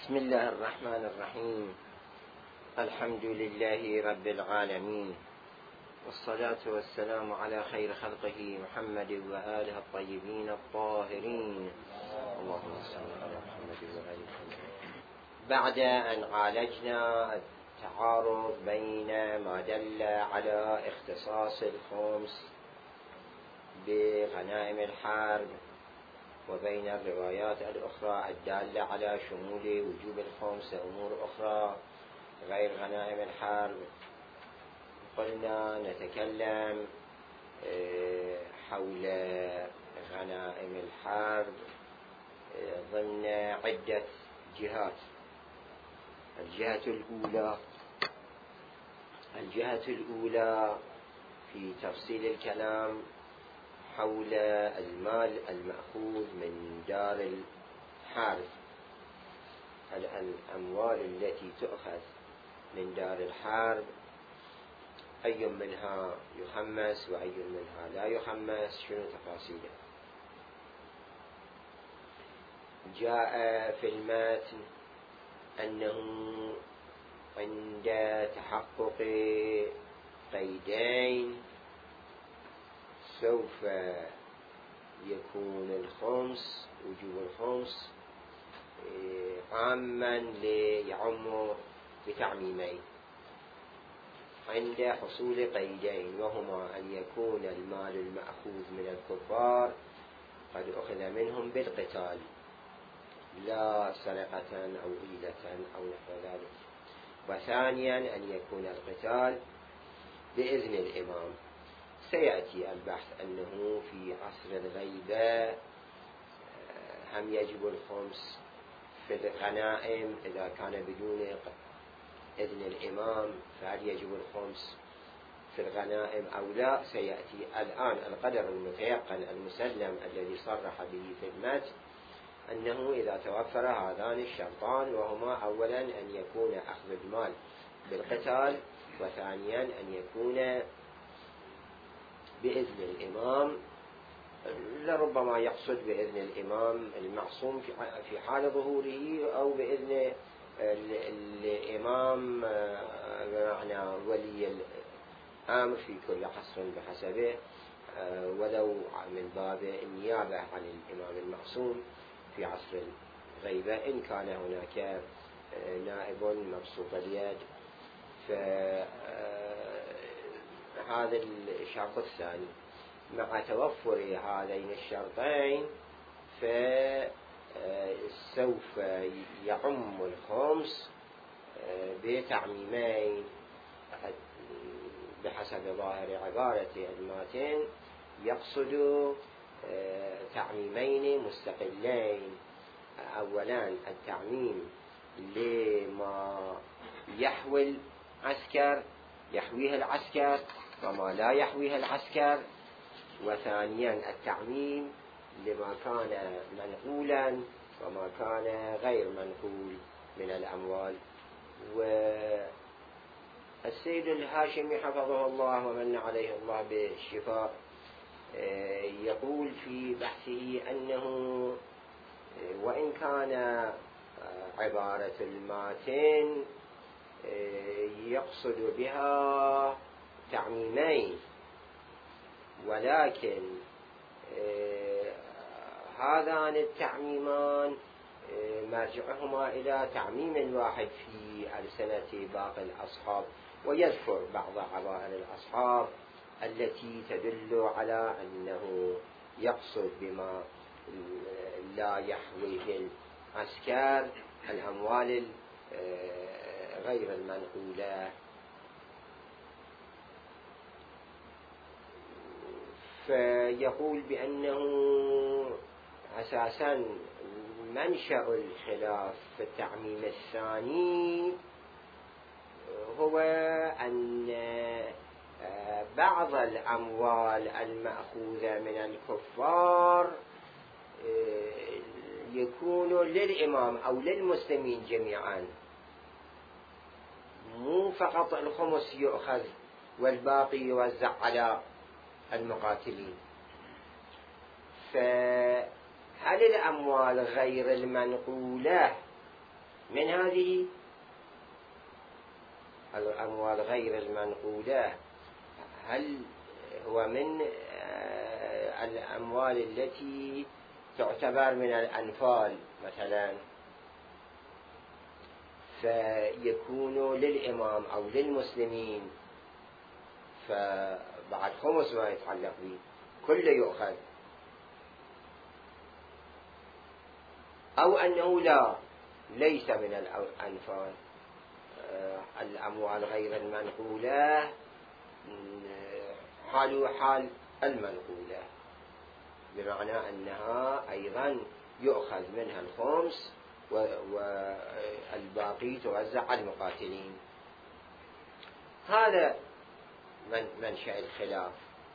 بسم الله الرحمن الرحيم. الحمد لله رب العالمين، والصلاة والسلام على خير خلقه محمد وآله الطيبين الطاهرين. اللهم صل على محمد وآل محمد. بعد أن عالجنا التعارض بين ما دل على اختصاص الخمس بغنائم الحرب وبين الروايات الأخرى الدالة على شمول وجوب الخمس لأمور أخرى غير غنائم الحرب، قلنا نتكلم حول غنائم الحرب ضمن عدة جهات. الجهة الأولى في تفصيل الكلام حول المال المأخوذ من دار الحرب، الأموال التي تؤخذ من دار الحرب أي منها يخمس وأي منها لا يخمس، شنو تفاصيله. جاء في المتن أنه عند تحقق قيدين سوف يكون الخمس، وجوب الخمس عاما ليعم بتعميمين عند حصول قيدين، وهما أن يكون المال المأخوذ من الكفار قد أخذ منهم بالقتال لا سرقة أو غيلة أو نحو ذلك، وثانيا أن يكون القتال بإذن الإمام. سيأتي البحث أنه في عصر الغيبة هم يجب الخمس في الغنائم إذا كان بدون إذن الإمام، فهل يجب الخمس في الغنائم أو لا؟ سيأتي الآن. القدر المتيقن المسلم الذي صرح به في المتن أنه إذا توفر هذان الشرطان، وهما أولا أن يكون أخذ المال بالقتال، وثانيا أن يكون بإذن الإمام، لربما يقصد بإذن الإمام المعصوم في حال ظهوره، أو بإذن الإمام بمعنى ولي الأمر في كل عصر بحسبه، ولو من باب النيابة عن الإمام المعصوم في عصر الغيبة إن كان هناك نائب مبسوط اليد. هذا الشرط الثاني. مع توفر هذين الشرطين فسوف يعم الخمس بتعميمين بحسب ظاهر عبارة الماتن، يقصد تعميمين مستقلين. أولا التعميم لما يحويه العسكر وما لا يحويه العسكر، وثانيا التعميم لما كان منقولا وما كان غير منقول من الأموال. والسيد الهاشمي حفظه الله ومن عليه الله بالشفاء يقول في بحثه أنه وإن كان عبارة الماتن يقصد بها تعميمين، ولكن هذان التعميمان مرجعهما إلى تعميم واحد في ألسنة باقي الأصحاب، ويذكر بعض عبائر الأصحاب التي تدل على أنه يقصد بما لا يحويه العسكر الأموال غير المنقولة. فيقول بأنه أساسا منشأ الخلاف في التعميم الثاني هو أن بعض الأموال المأخوذة من الكفار يكون للإمام أو للمسلمين جميعا، مو فقط الخمس يؤخذ والباقي يوزع على المقاتلين. فهل الأموال غير المنقولة من هذه الأموال غير المنقولة، هل هو من الأموال التي تعتبر من الأنفال مثلا، فيكون للإمام أو للمسلمين، فبعد خمس ما يتعلق به كله يؤخذ، أو أنه ليس من الأنفال، الأموال غير المنقولة حال حال المنقولة، بمعنى أنها أيضا يؤخذ منها الخمس والباقي توزع على المقاتلين. هذا منشأ الخلاف.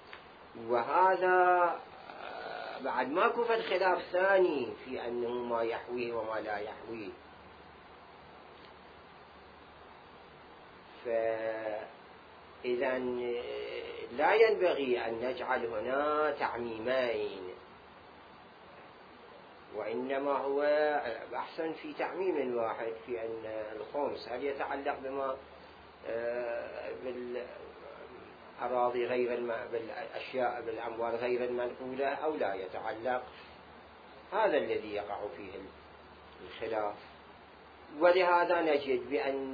وهذا بعد ماكو فد خلاف ثاني في أنه ما يحويه وما لا يحويه. فإذا لا ينبغي أن نجعل هنا تعميمين، وإنما هو أحسن في تعميم واحد، في أن الخمس هل يتعلق بما بالأراضي بالأشياء بالأموال غير المنقولة أو لا يتعلق. هذا الذي يقع فيه الخلاف. ولهذا نجد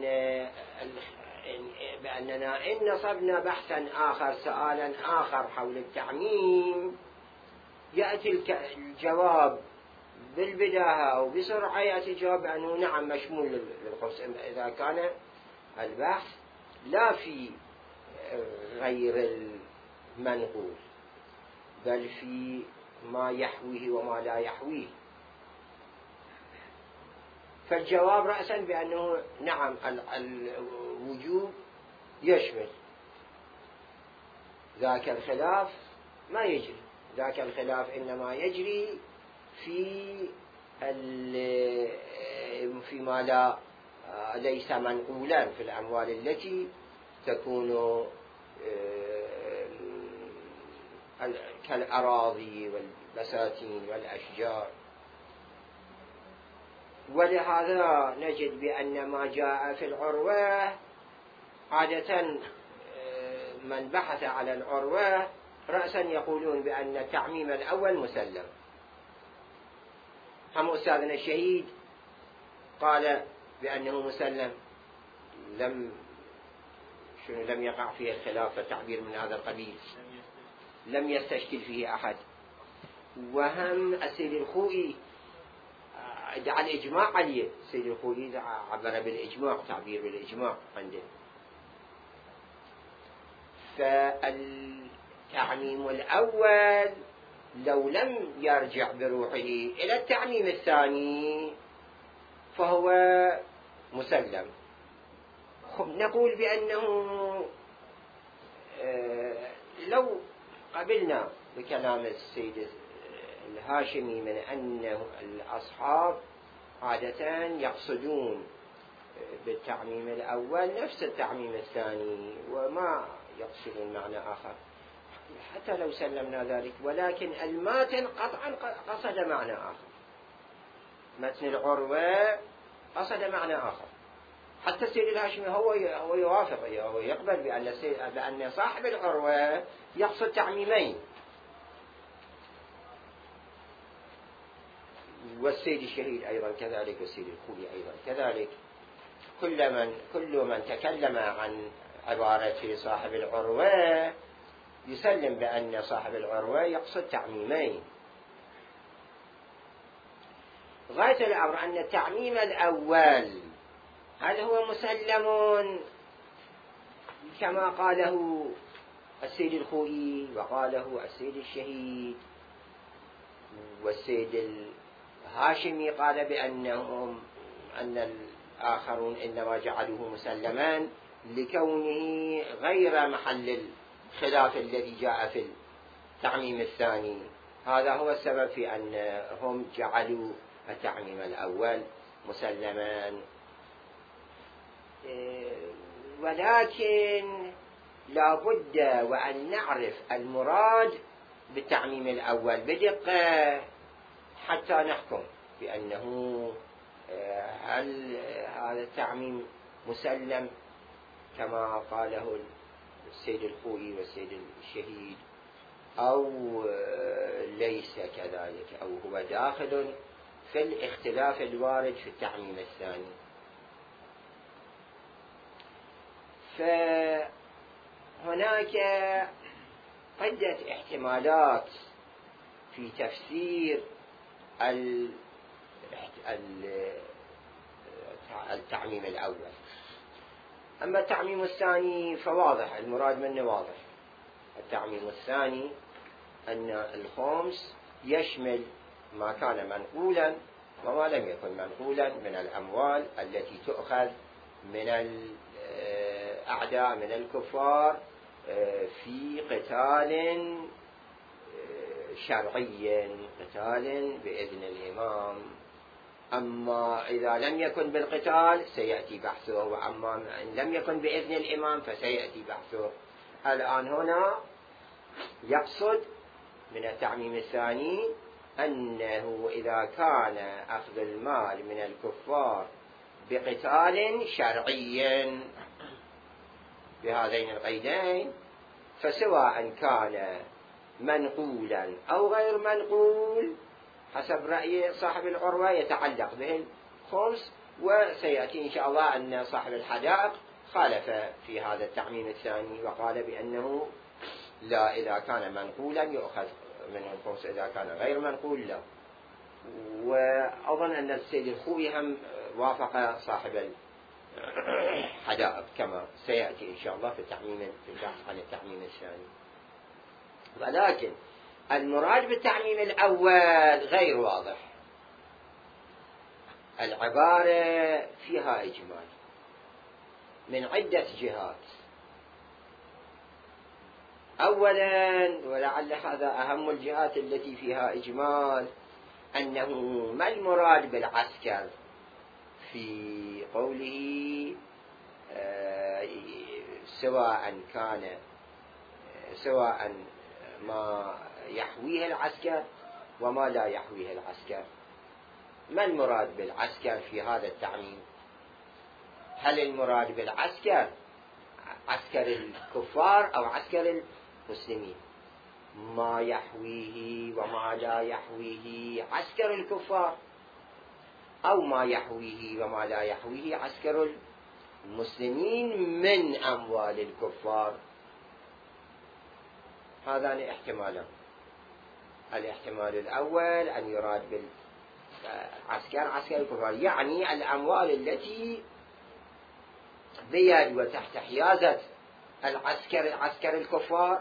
بأننا إن نصبنا بحثا آخر سؤالا آخر حول التعميم، يأتي الجواب بالبداهة أو بسرعة، يأتي الجواب بأنه نعم مشمول للخمس، إذا كان البحث لا في غير المنقول بل في ما يحويه وما لا يحويه. فالجواب رأسا بأنه نعم الوجوب يشمل، ذاك الخلاف ما يجري، ذاك الخلاف إنما يجري فيما لا ليس منقولا، في الأموال التي تكون كالأراضي والبساتين والأشجار. ولهذا نجد بأن ما جاء في العروة عادة من بحث على العروة رأسا يقولون بأن التعميم الأول مسلم. هم أستاذنا الشهيد قال بأنه مسلم، لم يقع فيه الخلاف التعبير من هذا القبيل، لم يستشكل فيه أحد. وهم السيد الخوئي ادعى الإجماع عليه، السيد الخوئي عبر بالإجماع، تعبير بالإجماع عنده. فالتعميم الأول لو لم يرجع بروحه إلى التعميم الثاني فهو مسلم. نقول بأنه لو قبلنا بكلام السيد الهاشمي من أن الأصحاب عادة يقصدون بالتعميم الأول نفس التعميم الثاني وما يقصدون معنى آخر، حتى لو سلمنا ذلك، ولكن الماتن قطعا قصد معنى آخر، متن العروة قصد معنى آخر. حتى السيد الهاشمي هو يوافق، هو يقبل بأن صاحب العروة يقصد تعميمين، والسيد الشهيد أيضا كذلك، والسيد الخوئي أيضا كذلك. كل من تكلم عن عبارة صاحب العروة يسلم بأن صاحب العروة يقصد تعميمين. غاية الأمر أن التعميم الأول هل هو مسلم كما قاله السيد الخوئي وقاله السيد الشهيد، والسيد الهاشمي قال أن الآخرون إنما جعلوه مسلمان لكونه غير محل الخلاف الذي جاء في التعميم الثاني. هذا هو السبب في أنهم جعلوا التعميم الأول مسلمان. ولكن لا بد وأن نعرف المراد بالتعميم الأول بدقة حتى نحكم بأنه هل هذا التعميم مسلم كما قاله السيد الخوئي والسيد الشهيد، أو ليس كذلك، أو هو داخل في الاختلاف الوارد في التعميم الثاني؟ فهناك عدة احتمالات في تفسير التعميم الأول. أما التعميم الثاني فواضح، المراد منه واضح. التعميم الثاني أن الخمس يشمل ما كان منقولا وما لم يكن منقولا من الأموال التي تؤخذ من الأعداء من الكفار في قتال شرعي، قتال بإذن الإمام. أما إذا لم يكن بالقتال سيأتي بحثه، وأما إن لم يكن بإذن الإمام فسيأتي بحثه. الآن هنا يقصد من التعميم الثاني أنه إذا كان أخذ المال من الكفار بقتال شرعي بهذين القيدين، فسواء كان منقولا أو غير منقول حسب رأي صاحب العروة يتعلق به الخمس. وسيأتي إن شاء الله أن صاحب الحدائق خالف في هذا التعميم الثاني وقال بأنه لا، إذا كان منقولا يؤخذ من الخمس، إذا كان غير منقول لا. وأظن أن السيد الخوئي هم وافق صاحب الحدائق كما سيأتي إن شاء الله في البحث عن التعميم الثاني. ولكن المراد بالتعميم الأول غير واضح، العبارة فيها إجمال من عدة جهات. أولا، ولعل هذا أهم الجهات التي فيها إجمال، أنه ما المراد بالعسكر في قوله سواء ما يحويه العسكر وما لا يحويه العسكر. ما المراد بالعسكر في هذا التعميم؟ هل المراد بالعسكر عسكر الكفار أو عسكر المسلمين؟ ما يحويه وما لا يحويه عسكر الكفار، أو ما يحويه وما لا يحويه عسكر المسلمين من أموال الكفار؟ هذان احتمالان. الاحتمال الأول أن يراد بالعسكر عسكر الكفار، يعني الأموال التي بيد وتحت حيازة عسكر الكفار،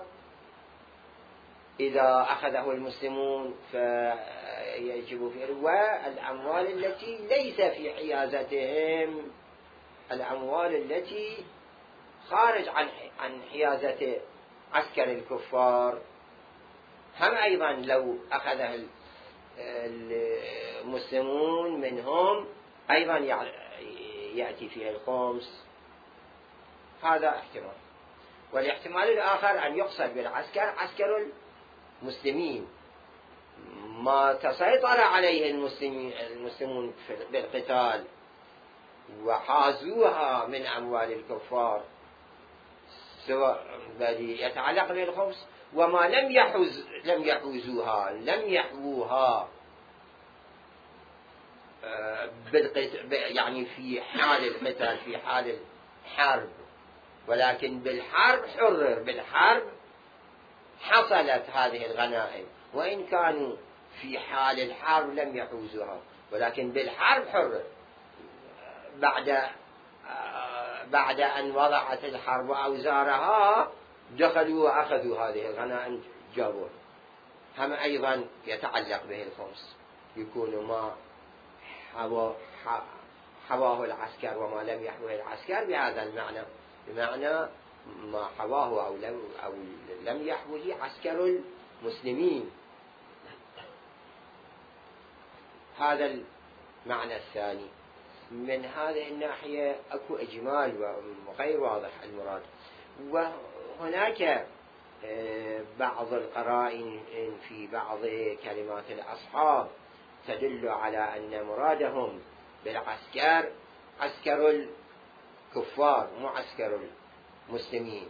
إذا أخذه المسلمون فيجب فيه، والأموال التي ليس في حيازتهم، الأموال التي خارج عن حيازة عسكر الكفار، هم أيضا لو أخذها المسلمون منهم أيضا يأتي فيها الخمس. هذا احتمال. والاحتمال الآخر أن يقصد بالعسكر عسكر المسلمين، ما تسيطر عليه المسلمون بالقتال وحازوها من أموال الكفار، سواء الذي يتعلق بالخمس وما لم يحووها يعني في حال القتال، في حال الحرب، ولكن بالحرب بالحرب حصلت هذه الغنائم، وإن كانوا في حال الحرب لم يحوزوها، ولكن بالحرب حرر. بعد أن وضعت الحرب أوزارها دخلوا وأخذوا هذه الغنائم جابوها. هم أيضا يتعلق به الخمس، يكون ما حواه العسكر وما لم يحوه العسكر بهذا المعنى، بمعنى ما حواه أو لم يحوه عسكر المسلمين. هذا المعنى الثاني. من هذه الناحية أكو إجمال وغير واضح المراد. وهناك بعض القرائن في بعض كلمات الأصحاب تدل على أن مرادهم بالعسكر عسكر الكفار مو عسكر المسلمين.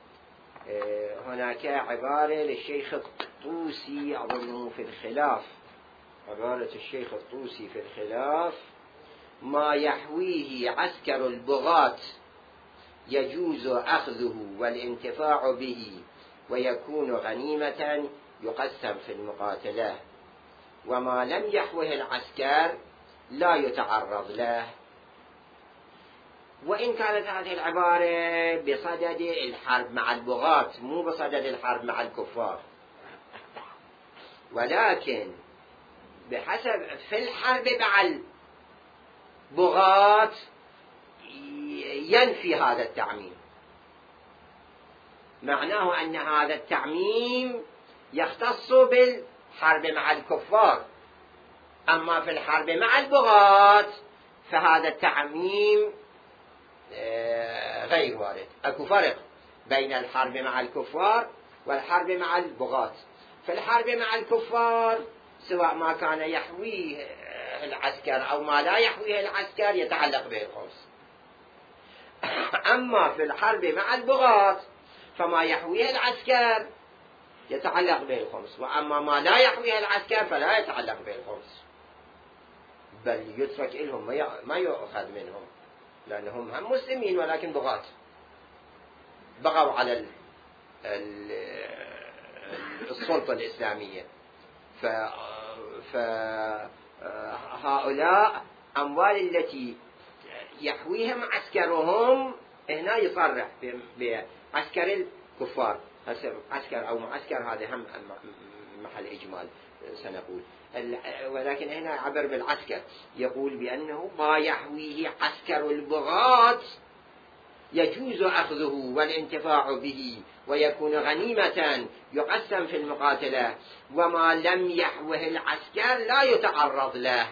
هناك عبارة للشيخ الطوسي أظنه في الخلاف، عبارة الشيخ الطوسي في الخلاف: ما يحويه عسكر البغاة يجوز أخذه والانتفاع به ويكون غنيمة يقسم في المقاتلة، وما لم يحوه العسكر لا يتعرض له. وإن كانت هذه العبارة بصدد الحرب مع البغاة مو بصدد الحرب مع الكفار، ولكن بحسب في الحرب مع البغاة ينفي هذا التعميم، معناه أن هذا التعميم يختص بالحرب مع الكفار، أما في الحرب مع البغاة فهذا التعميم غير وارد. أكو فرق بين الحرب مع الكفار والحرب مع البغاة. في الحرب مع الكفار سواء ما كان يحويه العسكر أو ما لا يحويه العسكر يتعلق به الخمس. أما في الحرب مع البغاة فما يحويه العسكر يتعلق به الخمس، وأما ما لا يحويه العسكر فلا يتعلق به الخمس، بل يترك لهم ما يؤخذ منهم، لأنهم هم مسلمين ولكن بغاة بغوا على السلطة الإسلامية. فهؤلاء أموال التي يحويهم عسكرهم هنا يصرح بعسكر الكفار، عسكر أو معسكر هذا هم محل إجمال سنقول، ولكن هنا عبر بالعسكر، يقول بأنه ما يحويه عسكر البغاة يجوز أخذه والانتفاع به ويكون غنيمة يقسم في المقاتلة، وما لم يحوه العسكر لا يتعرض له.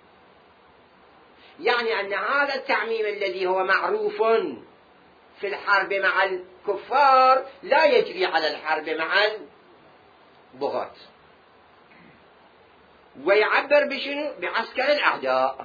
يعني أن هذا التعميم الذي هو معروف في الحرب مع الكفار لا يجري على الحرب مع البغاة. ويعبر بشنو؟ بعسكر الأعداء،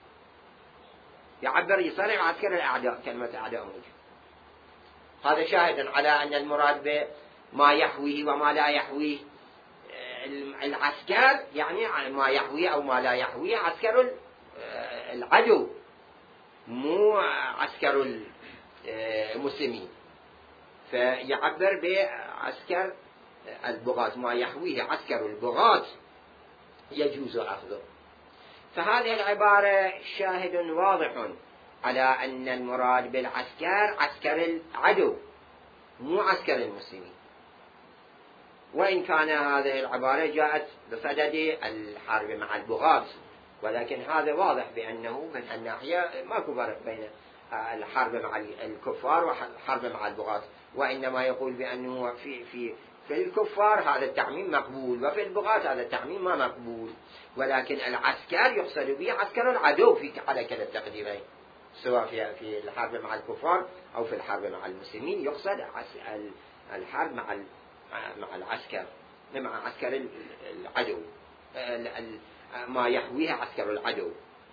يعبر يصرح عسكر الأعداء، كلمة أعداء موجود. هذا شاهد على أن المراد بما يحويه وما لا يحويه العسكر، يعني ما يحويه أو ما لا يحويه عسكر العدو مو عسكر المسلمين. فيعبر بعسكر البغاة، ما يحويه عسكر البغاة يجوز أخذه. فهذه العبارة شاهد واضح على أن المراد بالعسكر عسكر العدو مو عسكر المسلمين، وإن كان هذه العبارة جاءت بصدد الحرب مع البغاة، ولكن هذا واضح بأنه من الناحية ماكو فرق بين الحرب مع الكفار والحرب مع البغاة، وإنما يقول بأنه في الكفار هذا التعميم مقبول، وفي البغاة هذا التعميم ما مقبول، ولكن العسكر يقصد به عسكر العدو على كلا التقديرين، سواء في الحرب مع الكفار أو في الحرب مع المسلمين يقصد الحرب مع العسكر، مع عسكر العدو، ما يحويه عسكر العدو.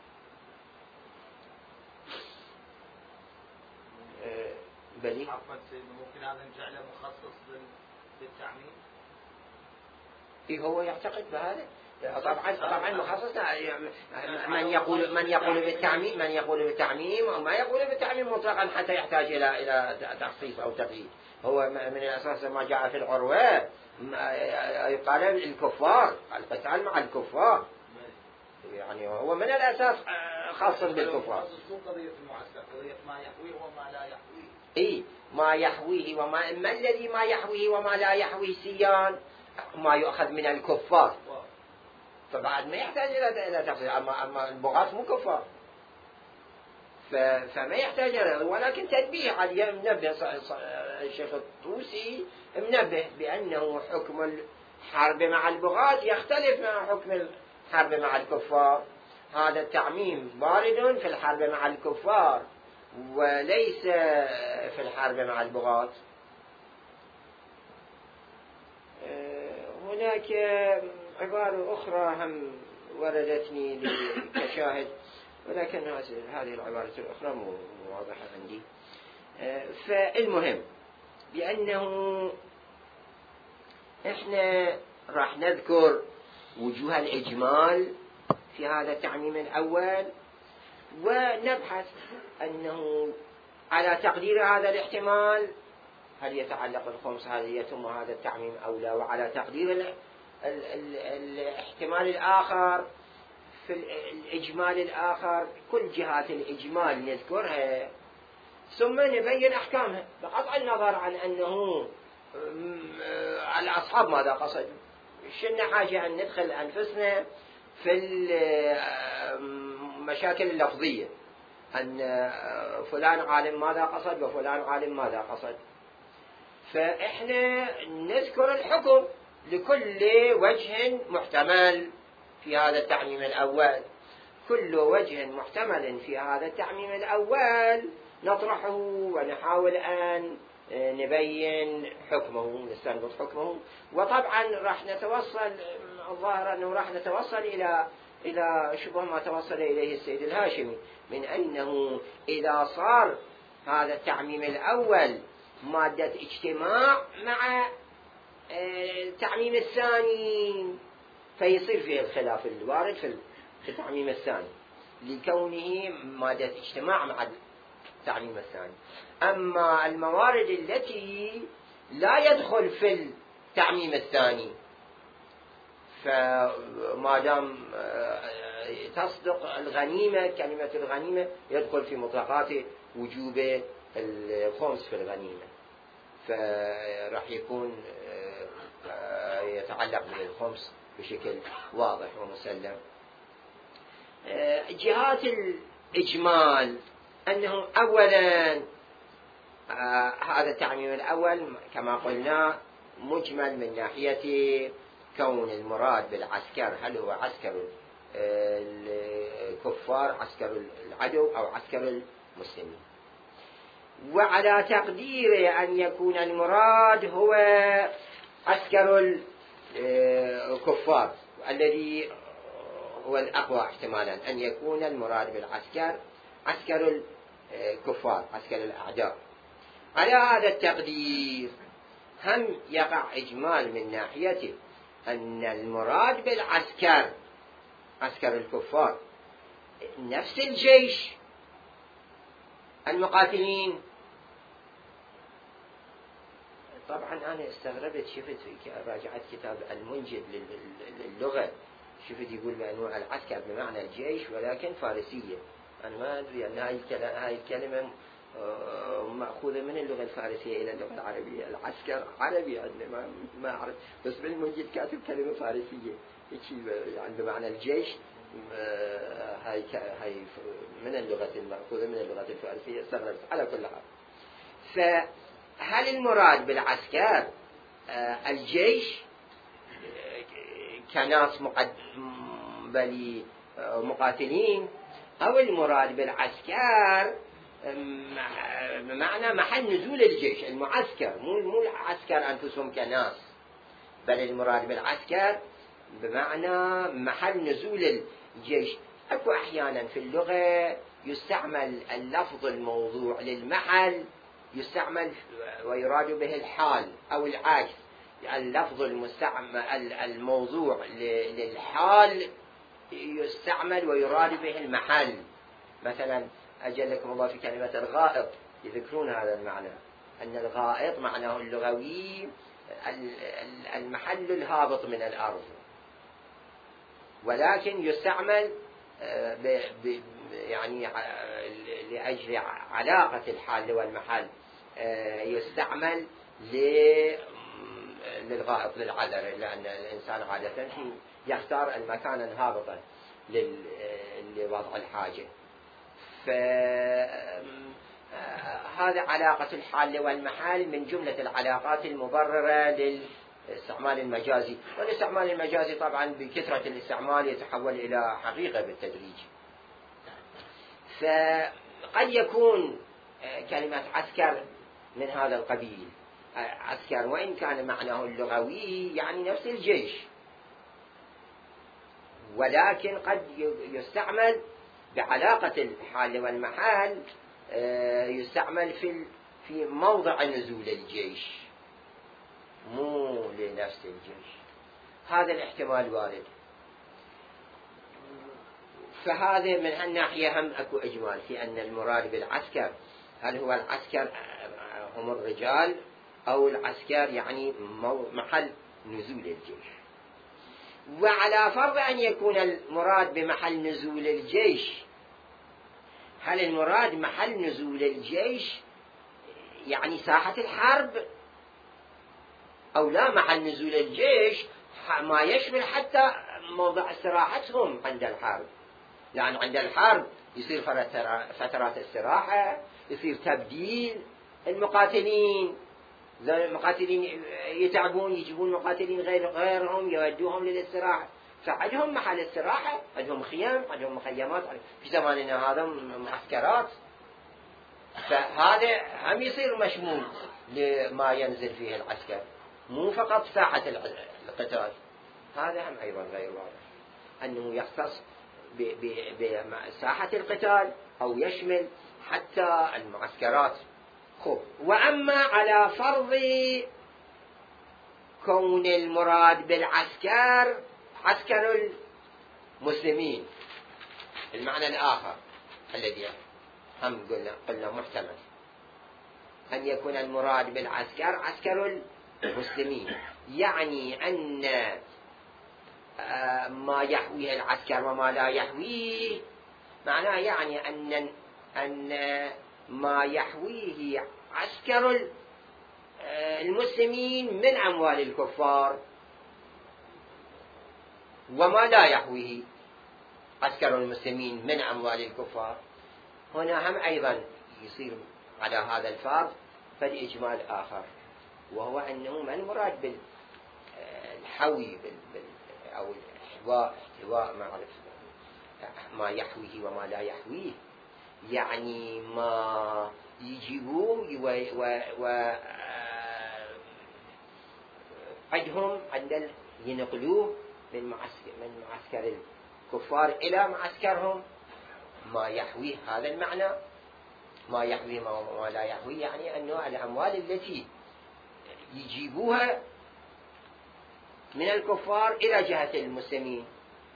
بلي ممكن هذا نجعله مخصص بالتعميم؟ إيه هو يعتقد بهذا؟ طبعا مخصص. من يقول بالتعميم وما يقول بالتعميم مطلقا حتى يحتاج الى تخصيص او تقييد. هو من الاساس ما جاء في العروة يقال الكفار، القتال مع الكفار، يعني هو من الاساس خاص بالكفار. مو قضية المعسكر، قضية ما يحويه وما لا يحويه. اي ما يحويه وما ما الذي ما يحويه وما لا يحويه سيان ما يؤخذ من الكفار، فبعد ما يحتاج إلى تفصيل. أما البغاة مو كفار، فما يحتاج إلى، ولكن تنبيه عليه منبه الشيخ الطوسي منبه بأنه حكم الحرب مع البغاة يختلف مع حكم الحرب مع الكفار. هذا التعميم بارد في الحرب مع الكفار وليس في الحرب مع البغاة. هناك عبارة أخرى هم وردتني كشاهد ولكن هذه العبارة الأخرى مو واضحة عندي. فالمهم بأنه إحنا راح نذكر وجوه الإجمال في هذا التعميم الأول، ونبحث أنه على تقدير هذا الاحتمال هل يتعلق الخمس هل يتم هذا التعميم أو لا، وعلى تقدير الاحتمال الآخر في الإجمال الآخر كل جهات الإجمال نذكرها ثم نبين أحكامها بقطع النظر عن أنه الأصحاب ماذا قصدوا. شلنا حاجة أن ندخل أنفسنا في المشاكل اللفظية أن فلان عالم ماذا قصد وفلان عالم ماذا قصد. فإحنا نذكر الحكم لكل وجه محتمل في هذا التعميم الأول، كل وجه محتمل في هذا التعميم الأول نطرحه ونحاول أن نبين حكمه نستنبط حكمه. وطبعا راح نتوصل الظاهر أنه راح نتوصل إلى شبه ما توصل إليه السيد الهاشمي من أنه إذا صار هذا التعميم الأول مادة اجتماع مع التعميم الثاني فيصير فيه الخلاف الوارد في التعميم الثاني لكونه مادة اجتماع مع التعميم الثاني. أما الموارد التي لا يدخل في التعميم الثاني فما دام تصدق الغنيمة كلمة الغنيمة يدخل في مطلقات وجوب الخمس في الغنيمة، فراح يكون يتعلق بالخمس بشكل واضح ومسلم. جهات الإجمال أنه أولا هذا التعميم الأول كما قلنا مجمل من ناحية كون المراد بالعسكر هل هو عسكر الكفار عسكر العدو أو عسكر المسلمين، وعلى تقدير أن يكون المراد هو عسكر الكفار الذي هو الأقوى احتمالا أن يكون المراد بالعسكر عسكر الكفار عسكر الأعداء. على هذا التقدير هم يقع إجمال من ناحيته أن المراد بالعسكر عسكر الكفار نفس الجيش المقاتلين. طبعا أنا استغربت شفت راجعت كتاب المنجد للغة شفت يقول بأنه العسكر بمعنى الجيش ولكن فارسية. أنا ما أدري أن هاي الكلمة مأخوذة من اللغة الفارسية إلى اللغة العربية. العسكر عربي عندنا ما أعرف بس بالمنجد كاتب كلمة فارسية يعني بمعنى الجيش. هاي من اللغة المأخوذة من اللغة الفارسية استغربت. على كل حال فهل المراد بالعسكر الجيش كناس مقاتلين أو المراد بالعسكر بمعنى محل نزول الجيش المعسكر مو العسكر أنفسهم كناس بل المراد بالعسكر بمعنى محل نزول الجيش. أكو أحيانا في اللغة يستعمل اللفظ الموضوع للمحل يستعمل ويراد به الحال أو العكس. اللفظ الموضوع للحال يستعمل ويراد به المحل. مثلا أجلكم الله في كلمة الغائط يذكرون هذا المعنى أن الغائط معناه اللغوي المحل الهابط من الأرض، ولكن يستعمل يعني لأجل علاقة الحال والمحل يستعمل للغائط للعذر لأن الإنسان عادة يختار المكان الهابطا لوضع الحاجة. فهذا علاقة الحال والمحل من جملة العلاقات المبررة للاستعمال المجازي، والاستعمال المجازي طبعا بكثرة الاستعمال يتحول إلى حقيقة بالتدريج. فقد يكون كلمة عسكر من هذا القبيل عسكر وإن كان معناه اللغوي يعني نفس الجيش، ولكن قد يستعمل بعلاقة الحال والمحل يستعمل في موضع نزول الجيش، مو لنفس الجيش. هذا الاحتمال وارد. فهذا من هالناحية هم أكو إجمال في أن المراد بالعسكر هل هو العسكر هم الرجال أو العسكر يعني محل نزول الجيش. وعلى فرض أن يكون المراد بمحل نزول الجيش، هل المراد محل نزول الجيش يعني ساحة الحرب أو لا محل نزول الجيش ما يشمل حتى موضع استراحتهم عند الحرب، لأن عند الحرب يصير فترات استراحة، يصير تبديل المقاتلين، المقاتلين يتعبون يجيبون مقاتلين غيرهم يودوهم للاستراحة، فعندهم محل استراحة، عندهم خيام، عندهم مخيمات في زماننا هذا معسكرات. فهذا هم يصير مشمول لما ينزل فيه العسكر، مو فقط ساحة القتال. هذا هم أيضا غير واضح أنه يختص بساحة القتال أو يشمل حتى المعسكرات. وأما على فرض كون المراد بالعسكر عسكر المسلمين، المعنى الآخر الذي هم قلنا محتمل أن يكون المراد بالعسكر عسكر المسلمين، يعني أن ما يحويه العسكر وما لا يحويه، معناه يعني أن ما يحويه عسكر المسلمين من أموال الكفار وما لا يحويه عسكر المسلمين من أموال الكفار. هنا هم أيضا يصير على هذا الفرض فالإجمال آخر، وهو أنه ما المراد بالحوي أو الاحتواء، احتواء ما يحويه وما لا يحويه، يعني ما يجيبوه عندهم ينقلوه من معسكر الكفار إلى معسكرهم، ما يحويه هذا المعنى، ما يحويه وما لا يحويه، يعني أنه الأموال التي يجيبوها من الكفار إلى جهة المسلمين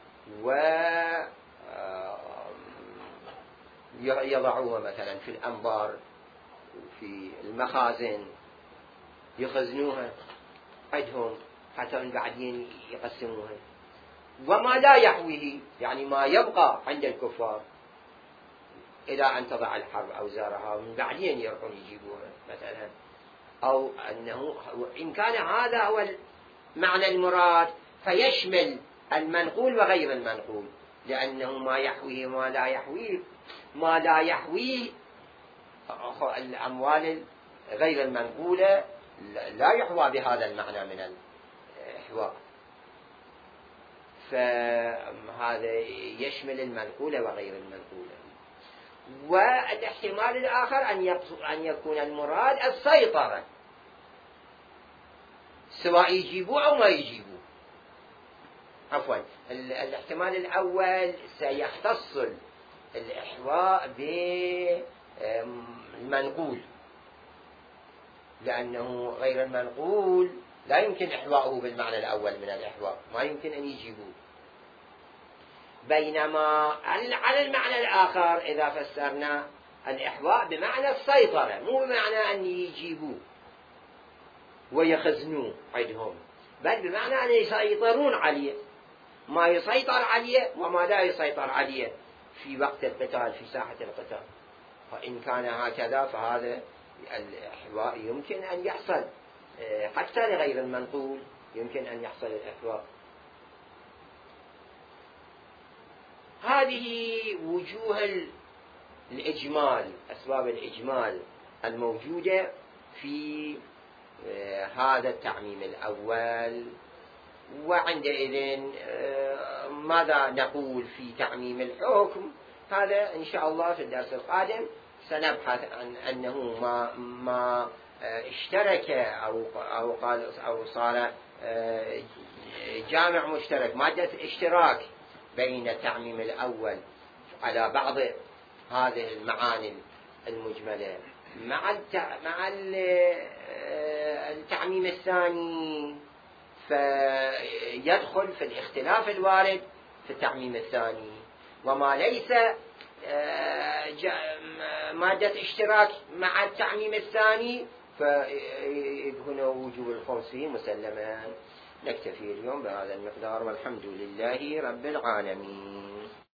ويضعوها مثلا في الأنبار في المخازن يخزنوها عندهم حتى من بعدين يقسموها. وما لا يحويه يعني ما يبقى عند الكفار إلى أن تضع الحرب أوزارها من بعدين يروحون يجيبوها مثلا، أو أنه إن كان هذا هو المعنى المراد فيشمل المنقول وغير المنقول، لأنه ما يحويه وما لا يحويه، ما لا يحويه الأموال غير المنقولة لا يحوى بهذا المعنى من الإحواء، فهذا يشمل المنقولة وغير المنقولة. والاحتمال الآخر أن يكون المراد السيطرة، سواء يجيبوا أو ما يجيبوا. عفوا، الاحتمال الأول سيختص الإحواء بالمنقول، لأنه غير المنقول لا يمكن إحواؤه بالمعنى الأول من الإحواء، ما يمكن أن يجيبوه. بينما على المعنى الآخر إذا فسرنا الإحواء بمعنى السيطرة، مو بمعنى أن يجيبوه ويخزنوه عندهم، بل بمعنى أن يسيطرون عليه، ما يسيطر عليه وما لا يسيطر عليه في وقت القتال في ساحة القتال. فإن كان هكذا فهذا الإحواء يمكن أن يحصل، حتى لغير المنقول يمكن أن يحصل الإحواء. هذه وجوه الإجمال، أسباب الإجمال الموجودة في هذا التعميم الأول. وعندئذ ماذا نقول في تعميم الحكم؟ هذا إن شاء الله في الدرس القادم سنبحث عن أنه ما اشترك أو قال أو صار جامع مشترك، مادة اشتراك بين التعميم الأول على بعض هذه المعاني المجملة مع التعميم الثاني، فيدخل في الاختلاف الوارد في التعميم الثاني، وما ليس مادة اشتراك مع التعميم الثاني فهنا وجوب الخمس فيه مسلما. نكتفي اليوم بهذا المقدار، والحمد لله رب العالمين.